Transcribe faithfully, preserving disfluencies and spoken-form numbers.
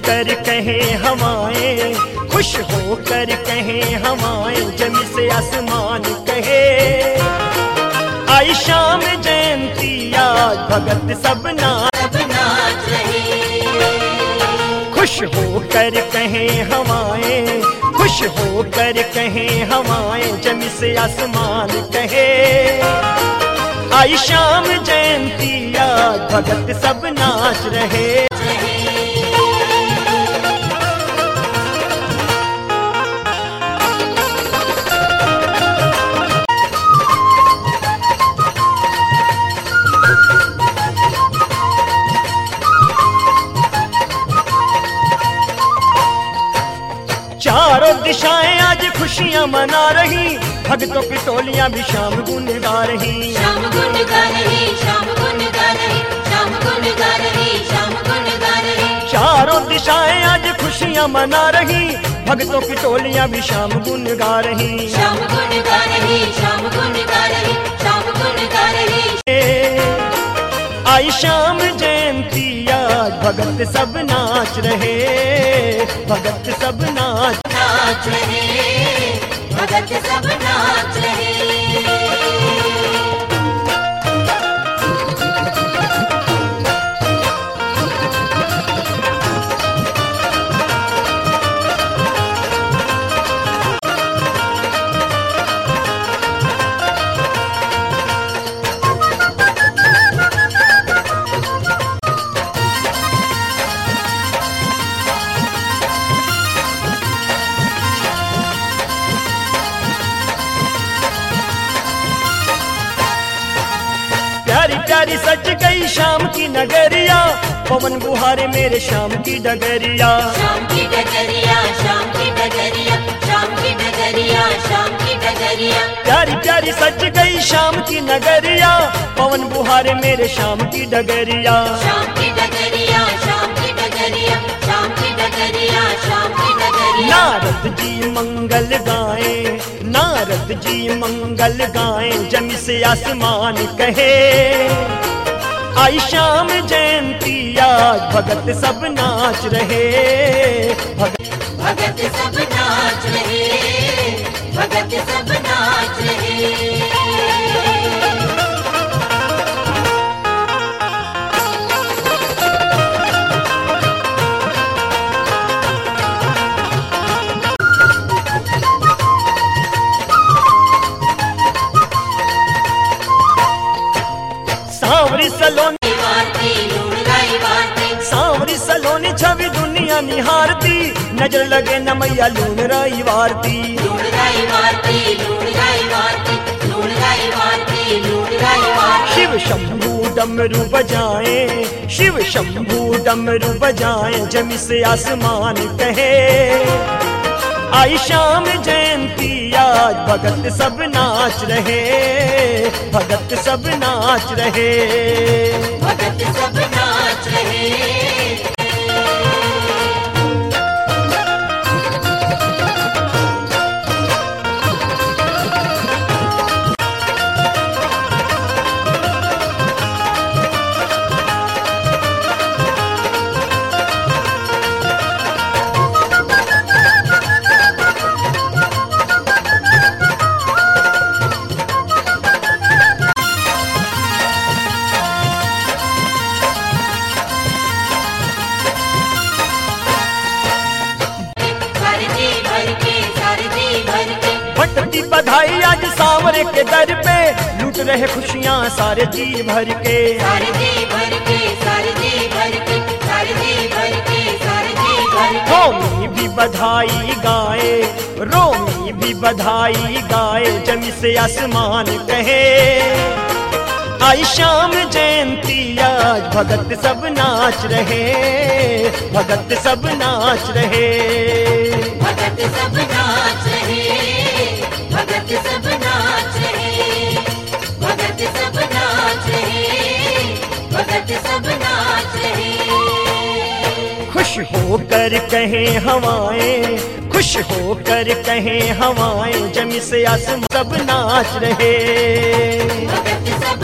होकर कहें हवाएं, खुश होकर कहें हवाएं, जमी से आसमान कहे आई शाम जयंती आज भगत सब नाच रहे। खुश होकर कहें हवाएं, खुश होकर कहें हवाएं, जमी से आसमान कहे आई शाम जयंती आज भगत सब नाच रहे। चारों दिशाएं आज खुशियां मना रही, भक्तों की टोलियां भी शाम गुन गा रही। शाम गुन गा रही, शाम गुन गा रही, शाम गुन गा रही, शाम गुन गा रही। चारों दिशाएं आज खुशियां मना रही, भक्तों की टोलियां भी शाम गुन गा रही। शाम गुन गा रही, शाम गुन गा रही, शाम गुन गा रही। आई शाम जयंती आज भगत सब नाच रहे, भगत सब नाच नाच रहे, भगत सब नाच रहे। प्यारी प्यारी सज गई शाम की नगरिया, पवन बुहारे मेरे शाम की डगरिया। शाम की डगरिया, शाम की डगरिया, शाम की डगरिया, शाम की डगरिया। प्यारी प्यारी सज गई शाम की नगरिया, पवन बुहारे मेरे शाम की डगरिया। शाम की डगरिया, शाम की डगरिया, शाम की डगरिया, शाम की डगरिया। नारद जी मंगल गाए, नारद जी मंगल गाए, जमी से आसमान कहे आई शाम जयंती आज भगत सब नाच रहे। भगत भगत सब नाच रहे, भगत सब नाच रहे। सांवरी सलोनी वारती लूण गाई वारती, सांवरी सलोनी छवि दुनिया निहारती, नजर लगे न मैया लूण राई वारती। लूण गाई वारती, लूण गाई वारती, लूण गाई वारती, लूण गाई वारती। शिव शंभू डमरू बजाए, शिव शंभू डमरू बजाए, जमी से आसमान कहे आई शाम जयंती आज भगत सब नाच रहे, भगत सब नाच रहे। भगत सब नाच रहे। बंटती बधाई आज सांवरे के दर पे, लूट रहे खुशियाँ सारे जी भर के। सारे जी भर के, सारे जी भर के, सारे जी भर के, सारे जी भर के। रोमी भी बधाई गाए, रोमी भी बधाई गाए, जमी से आसमान कहे आई शाम जयंती आज भगत सब नाच रहे, भगत सब नाच रहे। भगत सब नाच रहे, भगत सब नाच रहे, भगत सब नाच रहे, भगत सब नाच रहे। खुश होकर कहें हवाएं, खुश होकर कहें हवाएं, जमी से आसमान सब नाच रहे। भगत सब